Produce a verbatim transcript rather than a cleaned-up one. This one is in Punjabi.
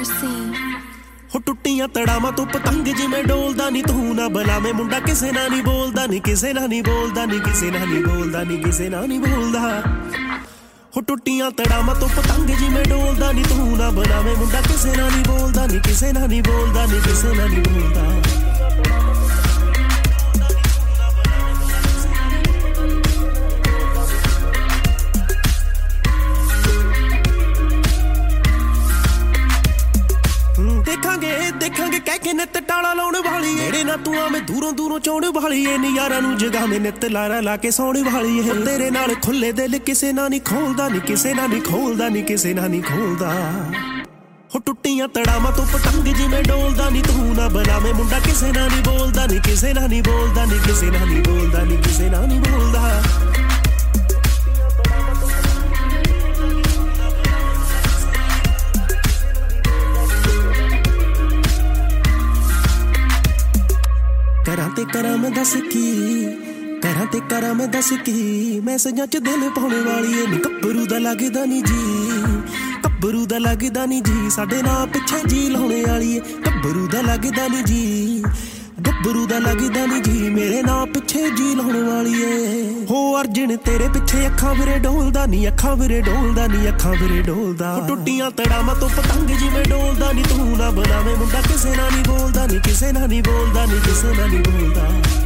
ਹੋ ਟੁੱਟੀਆਂ ਤੜਾਵਾਂ ਤੋਂ ਪਤੰਗ ਜਿਵੇਂ ਡੋਲਦਾ ਨੀ ਤੂੰ ਨਾ ਬਲਾਵੇਂ ਮੁੰਡਾ ਕਿਸੇ ਨਾਲ ਨੀ ਬੋਲਦਾ ਨੀ ਕਿਸੇ ਨਾਲ ਨੀ ਬੋਲਦਾ ਨੀ ਕਿਸੇ ਨਾਲ ਨੀ ਬੋਲਦਾ ਨੀ ਕਿਸੇ ਨਾਲ ਨੀ ਬੋਲਦਾ ਹੋ ਟੁੱਟੀਆਂ ਤੜਾਵਾਂ ਤੋਂ ਪਤੰਗ ਜਿਵੇਂ ਡੋਲਦਾ ਨੀ ਤੂੰ ਨਾ ਬਲਾਵੇਂ ਮੁੰਡਾ ਕਿਸੇ ਨਾਲ ਨੀ ਬੋਲਦਾ ਨੀ ਕਿਸੇ ਨਾਲ ਨੀ ਬੋਲਦਾ ਨੀ ਕਿਸੇ ਨਾਲ ਨੀ ਬੋਲਦਾ ਦੇਖਾਂਗੇ ਕਹਿ ਕੇ ਨਿੱਤ ਟਾਲਾ ਲਾਉਣ ਵਾਲੀ ਏੜੇ ਨਾ ਤੂੰ ਆਵੇਂ ਦੂਰੋਂ ਦੂਰੋਂ ਚਾਉਣ ਵਾਲੀ ਏ ਨਜ਼ਾਰਾਂ ਨੂੰ ਜਗਾਵੇਂ ਨਿੱਤ ਲਾਰਾ ਲਾ ਕੇ ਸੌਣ ਵਾਲੀ ਏ ਤੇਰੇ ਨਾਲ ਖੁੱਲੇ ਦਿਲ ਕਿਸੇ ਨਾਲ ਨਹੀਂ ਖੋਲਦਾ ਨੀ ਕਿਸੇ ਨਾਲ ਨਹੀਂ ਖੋਲਦਾ ਨੀ ਕਿਸੇ ਨਾਲ ਨਹੀਂ ਖੋਲਦਾ ਹੋ ਟੁੱਟੀਆਂ ਤੜਾਵਾਂ ਤੋਂ ਪਤੰਗ ਜਿਵੇਂ ਡੋਲਦਾ ਨੀ ਤੂੰ ਨਾ ਬਲਾਵੇਂ ਮੁੰਡਾ ਕਿਸੇ ਨਾਲ ਨਹੀਂ ਬੋਲਦਾ ਨੀ ਕਿਸੇ ਨਾਲ ਨਹੀਂ ਬੋਲਦਾ ਨੀ ਕਿਸੇ ਨਾਲ ਨਹੀਂ ਬੋਲਦਾ ਨੀ ਕਿਸੇ ਨਾਲ ਨਹੀਂ ਬੋਲਦਾ ਕਰਾਂ ਤੇ ਕਰਾਂ ਮੈਂ ਦੱਸ ਕੀ ਕਰਾਂ ਤੇ ਕਰਾਂ ਮੈਂ ਦੱਸ ਕੀ ਮੈਸੇਜਾਂ ਚ ਦਿਲ ਪਾਉਣ ਵਾਲੀ ਏ ਨੀ ਗੱਭਰੂ ਦਾ ਲੱਗਦਾ ਨੀ ਜੀ ਗੱਭਰੂ ਦਾ ਲੱਗਦਾ ਨੀ ਜੀ ਸਾਡੇ ਨਾਂ ਪਿੱਛੇ ਜੀ ਲਾਉਣੇ ਵਾਲੀ ਏ ਗੱਭਰੂ ਦਾ ਲੱਗਦਾ ਨੀ ਜੀ ਗੱਭਰੂ ਦਾ ਲੱਗਦਾ ਨੀ ਜੀ ਮੇਰੇ ਨਾਂ ਪਿੱਛੇ ਜੀ ਲਾਉਣ ਵਾਲੀ ਏ ਹੋ ਅਰਜਨ ਤੇਰੇ ਪਿੱਛੇ ਅੱਖਾਂ ਵੀਰੇ ਡੋਲਦਾ ਨੀ ਅੱਖਾਂ ਵੀਰੇ ਡੋਲਦਾ ਨੀ ਅੱਖਾਂ ਵੀਰੇ ਡੋਲਦਾ ਟੁੱਟੀਆਂ ਤੜਾਵਾਂ ਤੋਂ ਪਤੰਗ ਜਿਵੇਂ ਡੋਲਦਾ ਨੀ ਤੂੰ ਨਾ ਬਣਾਵੇਂ ਮੁੰਡਾ ਕਿਸੇ ਨਾਲ ਨੀ ਬੋਲਦਾ ਨੀ ਕਿਸੇ ਨਾਲ ਨੀ ਬੋਲਦਾ ਨੀ ਕਿਸੇ ਨਾਲ ਨੀ ਬੋਲਦਾ